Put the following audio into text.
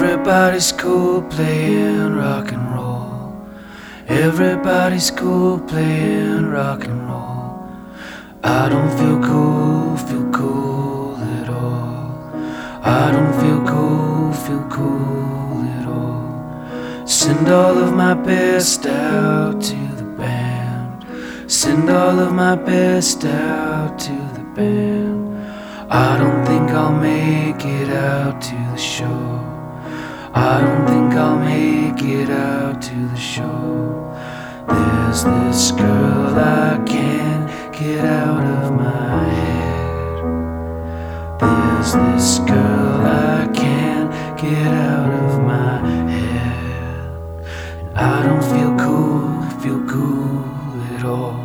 Everybody's cool playing rock and roll. Everybody's cool playing rock and roll. I don't feel cool at all. I don't feel cool at all. Send all of my best out to the band. Send all of my best out to the band. I don't think I'll make it out to the show. I don't think I'll make it out to the show. There's this girl I can't get out of my head. There's this girl I can't get out of my head. And I don't feel cool at all.